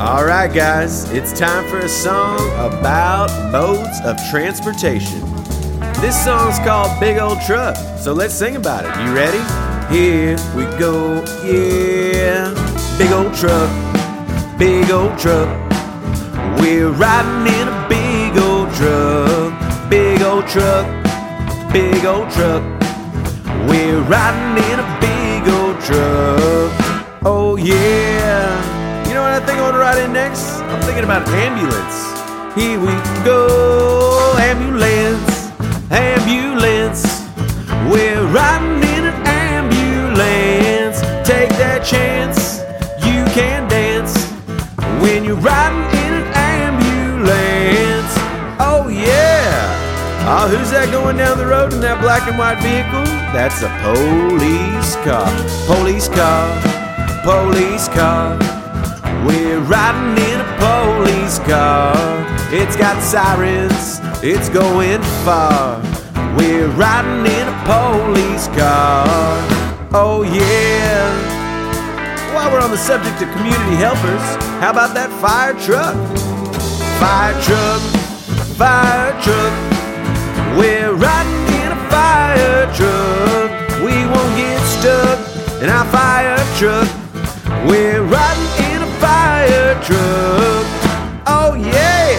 All right, guys, it's time for a song about modes of transportation. This song's called Big Old Truck, so let's sing about it. You ready? Here we go, yeah. Big old truck, big old truck. We're riding in a big old truck, big old truck, big old truck. We're riding in a big old truck. Oh yeah. You know what I think I want to ride in next? I'm thinking about ambulance. Here we go, ambulance, ambulance. We're riding in an ambulance. Take that chance, you can dance when you're riding in an ambulance. Oh yeah. Oh, who's that going down the road in that black and white vehicle? That's a police car. Police car, police car. We're riding in a police car. It's got sirens, it's going far. We're riding in a police car. Oh yeah. While we're on the subject of community helpers, how about that fire truck? Fire truck, fire truck. We're riding in a fire truck. We won't get stuck in our fire truck. We're riding in a fire truck. Oh yeah.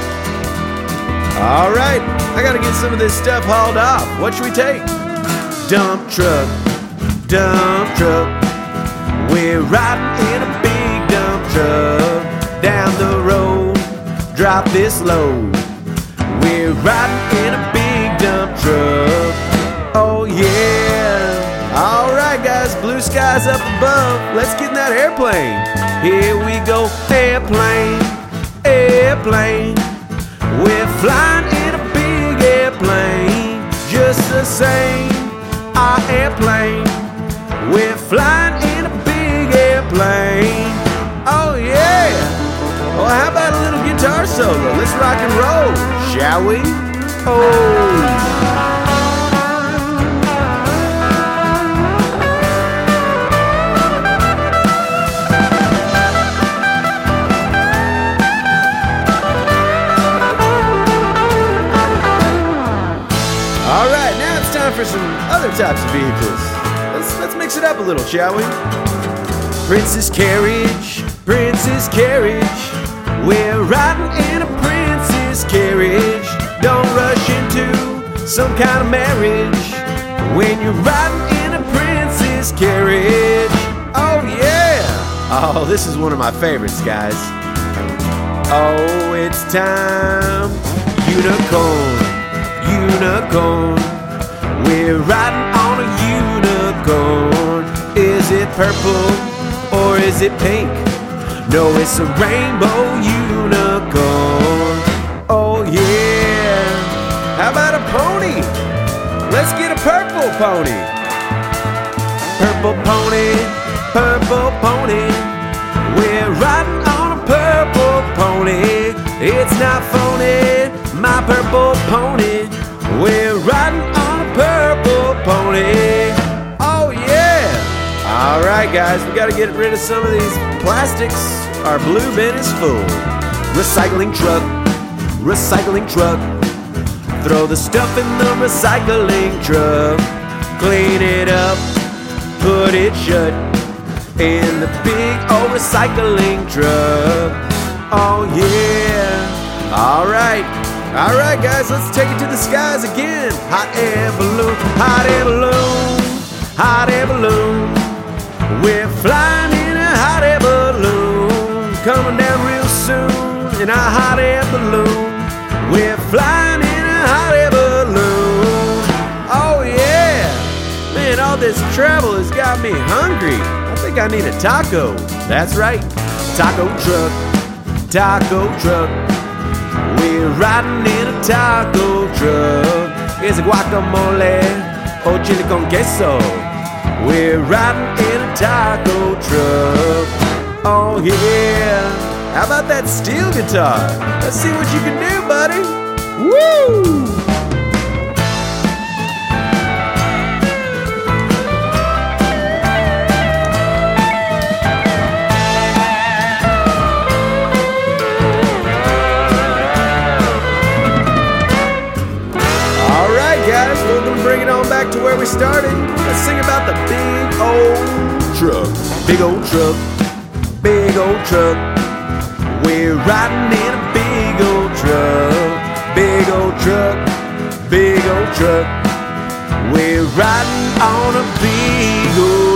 All right, I gotta get some of this stuff hauled off. What should we take? Dump truck, dump truck. We're riding in a big dump truck. Down the road, drop this load. We're riding in a big dump truck. Oh yeah. All right, guys, blue skies up above. Let's get in that airplane. Here we go, airplane, airplane. We're flying in a big airplane. Just the same, our airplane. We're flying in a big airplane. Oh yeah. Well, how about a little guitar solo? Let's rock and roll, shall we? Oh. All right, now it's time for some other types of vehicles. Let's mix it up a little, shall we? Princess carriage, princess carriage. We're riding in a princess carriage. Don't rush into some kind of marriage when you're riding in a princess carriage. Oh yeah. Oh, this is one of my favorites, guys. Oh, it's time. Unicorn, unicorn. We're riding on a unicorn. Is it purple or is it pink? No, it's a rainbow unicorn. Oh yeah. How about a pony? Let's get a purple pony. Purple pony, purple pony. We're riding on a purple pony. It's not phony, my purple pony. We're riding on a purple pony. Oh yeah. All right, guys, we gotta get rid of some of these plastics. Our blue bin is full. Recycling truck, recycling truck. Throw the stuff in the recycling truck. Clean it up, put it shut in the big old recycling truck. Oh yeah. All right, guys, let's take it to the skies again. Hot air balloon, hot air balloon, hot air balloon. We're flying in a hot air balloon, coming down real soon in a hot air balloon. We're flying in a hot air balloon. Oh yeah. Man, all this travel has got me hungry. I think I need a taco. That's right, taco truck, taco truck. We're riding in a taco truck. Is it guacamole or chili con queso? We're riding in a taco truck. Oh yeah. How about that steel guitar? Let's see what you can do, buddy. Woo! bring it on back to where we started. Let's sing about the big old truck. Big old truck, big old truck. We're riding in a big old truck. Big old truck, big old truck. We're riding on a big old